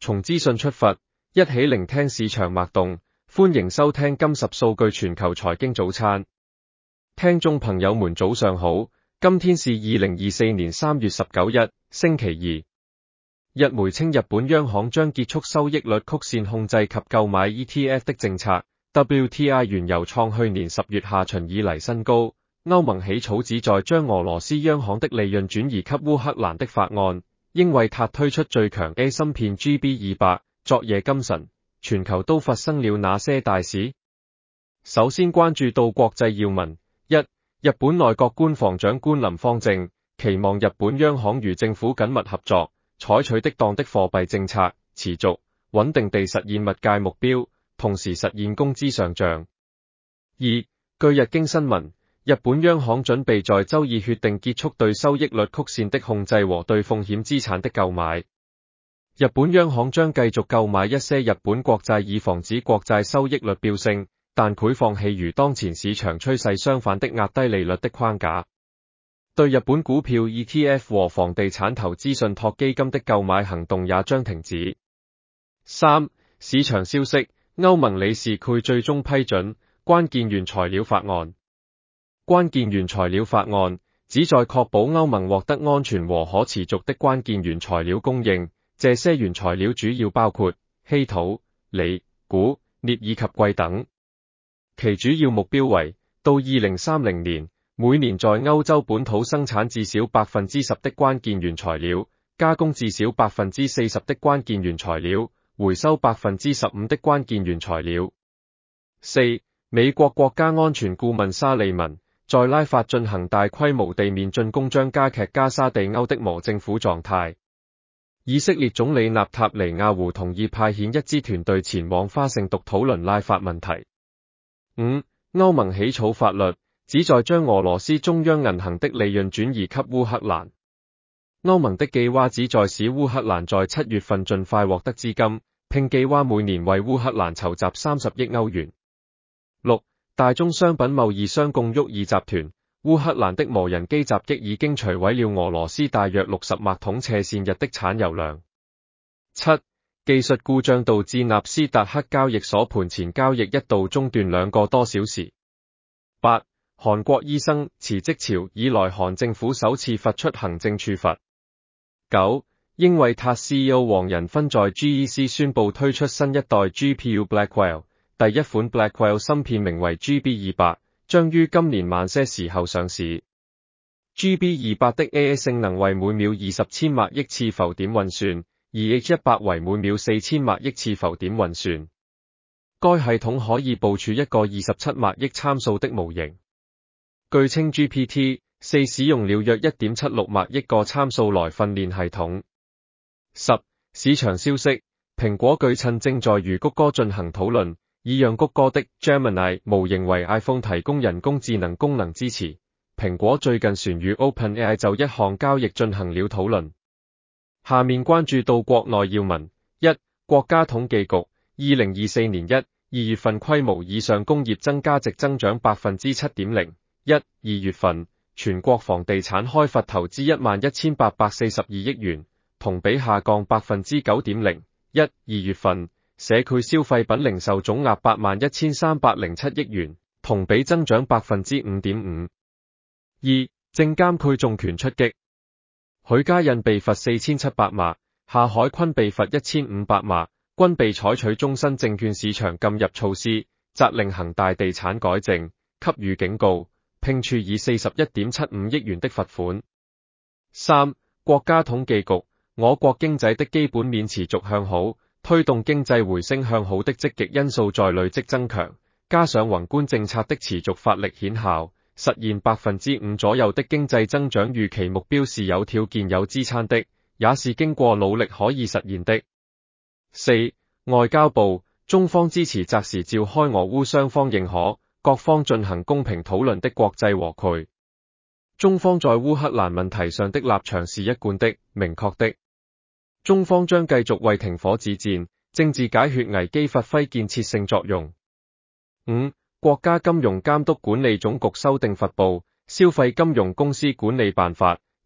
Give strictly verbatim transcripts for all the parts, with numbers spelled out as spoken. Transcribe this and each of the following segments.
從資訊出發，一起聆聽市場脈動。歡迎收聽今十數據全球財經早餐。聽眾朋友們早上好，今天是二零二四年三月十九日，星期二。日媒稱日本央行將結束收益率曲線控制及購買 E T F 的政策。W T I 原油創去年十月下旬以嚟新高。歐盟起草旨在將俄羅斯央行的利潤轉移給烏克蘭的法案。英偉達推出最強 A 芯片 G B 二百。昨夜今晨，全球都發生了哪些大事？首先關注到國際要聞。一、日本內閣官房長官林芳正期望日本央行與政府緊密合作，採取適當的貨幣政策，持續穩定地實現物價目標，同時實現工資上漲。二、據日經新聞，日本央行準備在周二決定結束對收益率曲線的控制和對風險資產的購買。日本央行將繼續購買一些日本國債以防止國債收益率飆升，但會放棄與當前市場趨勢相反的壓低利率的框架。對日本股票 E T F 和房地產投資信託基金的購買行動也將停止。三、市場消息，歐盟理事會最終批准關鍵原材料法案。關鍵原材料法案旨在確保歐盟獲得安全和可持續的關鍵原材料供應。這些原材料主要包括稀土、鋰、鈷、鎳以及硅等。其主要目標為到二零三零年，每年在歐洲本土生產至少百分之十的關鍵原材料，加工至少百分之四十的關鍵原材料，回收百分之十五的關鍵原材料。四、美國國家安全顧問沙利文在拉法進行大規模地面進攻，將加劇加沙地歐的無政府狀態。以色列總理納塔尼亞胡同意派遣一支團隊前往華盛頓討論拉法問題。五、歐盟起草法律，旨在將俄羅斯中央銀行的利潤轉移給烏克蘭。歐盟的計劃旨在使烏克蘭在七月份盡快獲得資金，並計劃每年為烏克蘭籌集三十億歐元。六、大宗商品貿易商共沃爾集團。烏克蘭的無人機襲擊已經摧毀了俄羅斯大約六十萬桶斜線日的產油量。七、技術故障導致納斯達克交易所盤前交易一度中斷兩個多小時。八、韓國醫生辭職潮以來，韓政府首次發出行政處罰。九、英偉達 C E O 黃仁勳在 G E C 宣布推出新一代 G P U Blackwell， 第一款 Blackwell 芯片名為 G B 二百。將於今年晚些時候上市。G B 二百的 A I 性能為每秒二十千萬億次浮點運算，而 H 一百為每秒四千萬億次浮點運算。該系統可以部署一個二十七萬億參數的模型。據稱 G P T 四 使用了約 一點七六萬億個參數來訓練系統。十、市場消息，蘋果據稱正在與谷歌進行討論，以讓谷歌的 Gemini 模型為 iPhone 提供人工智能功能支持。蘋果最近旋與 OpenAI 就一項交易進行了討論。下面關注到國內要聞。一、國家統計局二零二四年一、二月份規模以上工業增加值增長百分之七點零。一、二月份全國房地產開發投資一萬一千八百四十二億元，同比下降百分之九點零。一、二月份社區消費品零售總額八萬一千三百零七億元，同比增長百分之五點五。二、證監會重拳出擊，許家印被罰四千七百萬，夏海坤被罰一千五百萬，均被採取終身證券市場禁入措施，責令恒大地產改正，給予警告，並處以四十一點七五億元的罰款。三、國家統計局，我國經濟的基本面持續向好。推動經濟回升向好的積極因素在累積增強，加上宏觀政策的持續發力顯效，實現百分之五左右的經濟增長預期目標是有條件有支撐的，也是經過努力可以實現的。四、外交部，中方支持擇時召開俄烏雙方認可、各方進行公平討論的國際和會。中方在烏克蘭問題上的立場是一貫的、明確的。中方將繼續為停火止戰、政治解決危機發揮建設性作用。五、國家金融監督管理總局修訂發布《消費金融公司管理辦法》，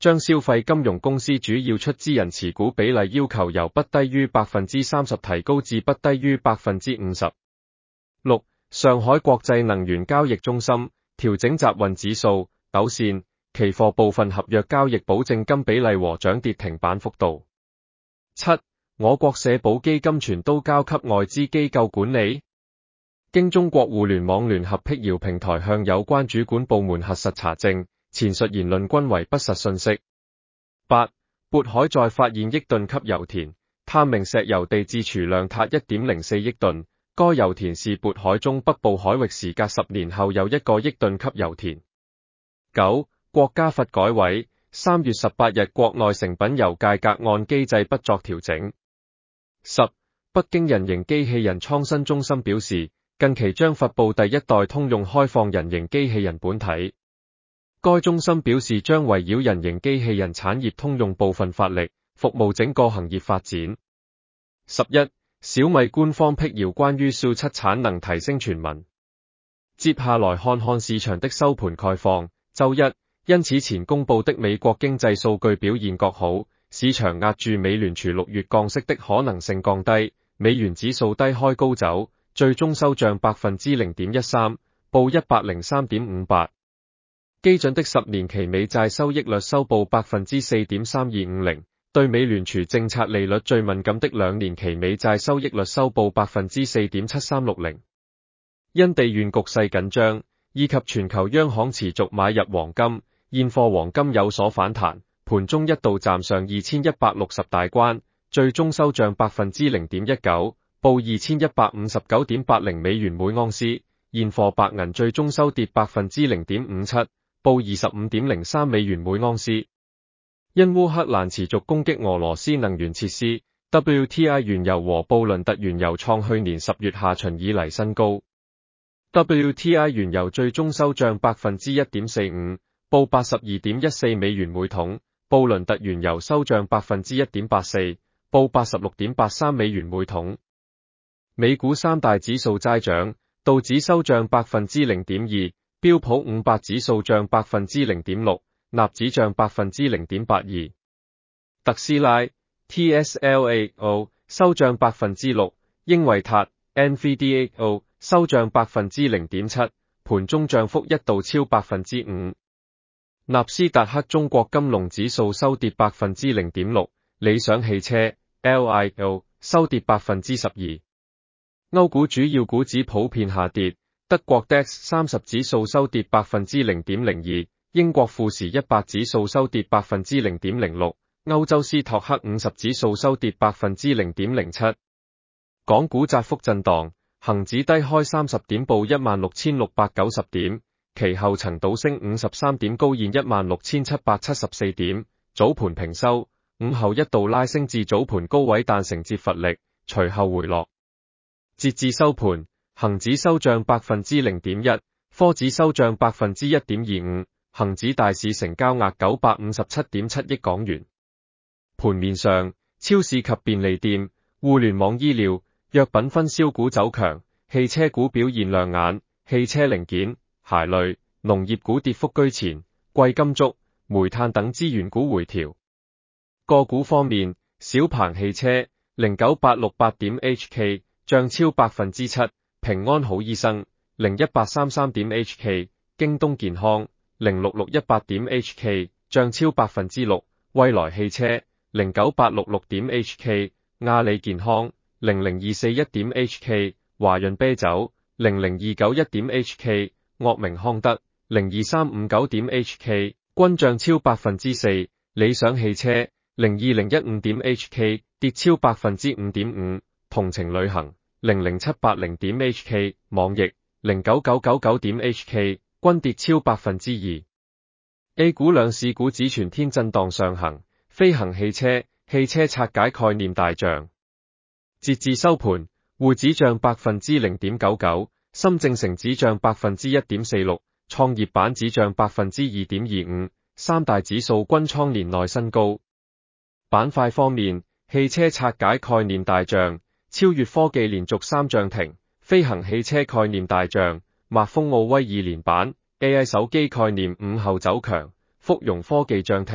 將消費金融公司主要出資人持股比例要求由不低於百分之三十提高至不低於百分之五十。六、上海國際能源交易中心調整集運指數、陡線、期貨部分合約交易保證金比例和漲跌停板幅度。七、我國社保基金全都交給外資機構管理。經中國互聯網聯合闢謠平台向有關主管部門核實查證，前述言論均為不實信息。八、渤海再發現億噸級油田，探明石油地質儲量達 一點零四億噸，該油田是渤海中北部海域時隔十年後又一個億噸級油田。九、國家發改委三月十八日國內成品油價格按機制不作調整。十、北京人形機器人創新中心表示，近期將發布第一代通用開放人形機器人本體。該中心表示將圍繞人形機器人產業通用部分發力，服務整個行業發展。十一、小米官方闢謠關於 S U 七產能提升傳聞。接下來看看市場的收盤概況。周一，因此前公布的美國經濟數據表現較好，市場押注美聯儲六月降息的可能性降低，美元指數低開高走，最終收漲百分之零點一三，報一百零三點五八。基準的十年期美債收益率收報百分之四點三二五零，對美聯儲政策利率最敏感的兩年期美債收益率收報百分之四點七三六零。因地緣局勢緊張，以及全球央行持續買入黃金，現貨黃金有所反彈，盤中一度站上二千一百六十大關，最終收漲百分之零點一九，報二千一百五十九點八零美元每盎司。現貨白銀最終收跌百分之零點五七，報二十五點零三美元每盎司。因烏克蘭持續攻擊俄羅斯能源設施 ，W T I 原油和布倫特原油創去年十月下旬以嚟新高。W T I 原油最終收漲百分之一點四五，報八十二點一四美元每桶；布倫特原油收漲百分之一點八四，報八十六點八三美元每桶。美股三大指數齋漲，道指收漲百分之零點二，標普五百指數漲百分之零點六，納指漲百分之零點八二。特斯拉 T S L A O 收漲百分之六，英偉達 N V D A O 收漲百分之零點七，盤中漲幅一度超百分之五。納斯達克中國金龍指數收跌百分之零點六，理想汽車 L I O 收跌百分之十二。歐股主要股指普遍下跌，德國 D A X 三十指數收跌百分之零點零二，英國富時一百指數收跌百分之零點零六，歐洲斯托克五十指數收跌百分之零點零七。港股窄幅震盪。恒指低開三十點報一萬六千六百九十點，其後曾倒升五十三點高現一萬六千七百七十四點，早盤平收，午後一度拉升至早盤高位但承接乏力，隨後回落。截至收盤，恒指收漲百分之零點一，科指收漲百分之一點二五，恒指大市成交額九百五十七點七億港元。盤面上，超市及便利店、互聯網醫療、藥品分銷股走強，汽車股表現亮眼，汽車零件、鞋類、農業股跌幅居前，貴金屬、煤炭等資源股回調。個股方面，小鵬汽車零九八六八點 H K 漲超百分之七，平安好醫生零一八三三點 H K， 京東健康零六六一八點 H K 漲超百分之六，蔚來汽車零九八六六點 H K， 阿里健康零零二四一點 H K， 華潤啤酒零零二九一點 H K， 岳明康德零二三五九點 H K， 均漲超百分之四，理想汽車零二零一五點 H K 跌超百分之五點五，同程旅行零零七八零點 H K， 網易零九九九九點 H K 均跌超百分之二。A 股兩市股指全天震盪上行，飛行汽車、汽車拆解概念大漲。截至收盤，滬指漲百分之零點九九，深證成指漲百分之一點四六，創業板指漲百分之二點二五，三大指數均創年內新高。板塊方面，汽車拆解概念大漲，超越科技連續三漲停，飛行汽車概念大漲，麥豐奧威二連板 ，A I 手機概念午後走強，福容科技漲停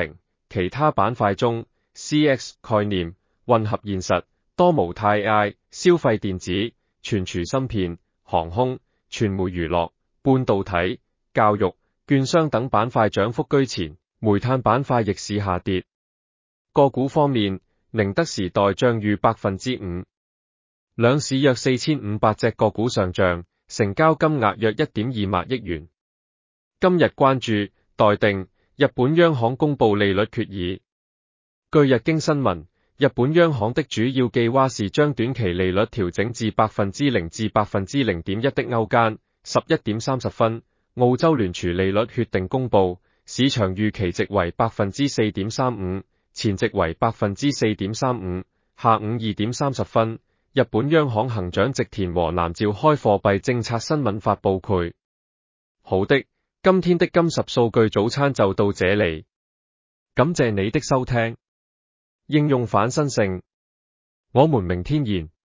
其他板塊中 C X 概念、混合現實、多模態 A I、消費電子、存儲芯片、航空、傳媒娛樂、半導體、教育、券商等板塊漲幅居前，煤炭板塊逆市下跌。個股方面，寧德時代漲逾百分之五，兩市約四千五百隻個股上漲，成交金額約一點二萬億元。今日關注待定，日本央行公布利率決議。據日經新聞，日本央行的主要計劃是將短期利率調整至百分之零至百分之零點一的歐間。十一點三十分，澳洲聯儲利率決定公布，市場預期值為百分之四點三五，前值為百分之四點三五。下午二點三十分，日本央行行長植田和男召開貨幣政策新聞發佈會。好的，今天的金十數據早餐就到這裡，感謝你的收聽。應用反身性，我們明天見。